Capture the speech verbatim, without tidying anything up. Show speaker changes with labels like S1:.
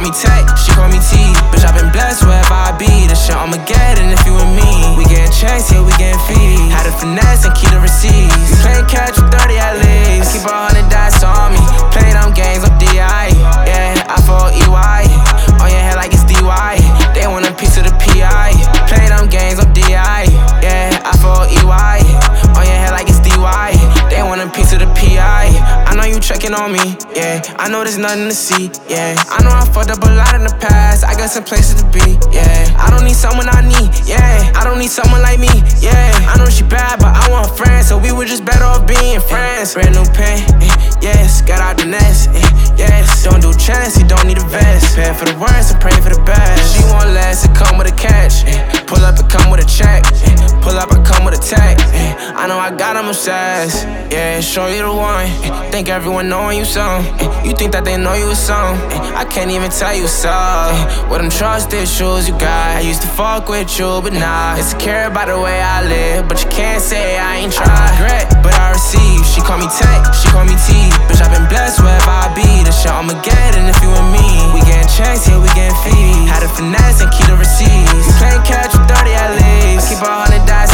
S1: call me Tech, she call me T. Bitch, I been blessed wherever I be. This shit Armageddon if you and me. We getting checks, yeah, we getting fees. Had to finesse and keep the receipts. We playing catch with thirty at least. I keep a hundred dots on me. Play them games, I'm D I. Yeah, I fall E Y. On your head like it's D Y. They want a piece of the P I. Play them games, I'm D I. Yeah, I fall E Y. On your head like it's D Y. They want a piece of the P I. I know you checking on me, yeah. I know there's nothing to see, yeah. I know I fucked up a lot in the past. I got some places to be, yeah. I don't need someone I need, yeah. I don't need someone like me, yeah. I know she bad, but I want friends, so we were just better off being friends. Brand new pen, yes. Got out the nest, yes. Don't do chance, you don't need a vest. Prepare for the worst and pray for the best. She want less, it come with a catch. Pull up, it come with a check. Pull up, I come with a tag. I know I got them obsessed, yeah. Show you the one. Think everyone knowing you some. You think that they know you a song. I can't even tell you so. What them trust issues you got. I used to fuck with you, but nah. Insecure about the way I live, but you can't say I ain't tried. I regret, but I receive. She call me Tech, she call me T. Bitch, I been blessed wherever I be. This shit Armageddon if you and me. We getting checks, yeah, we getting fees. Had to finesse and keep the receipts. We playing catch with thirty at least. I keep a hundred dots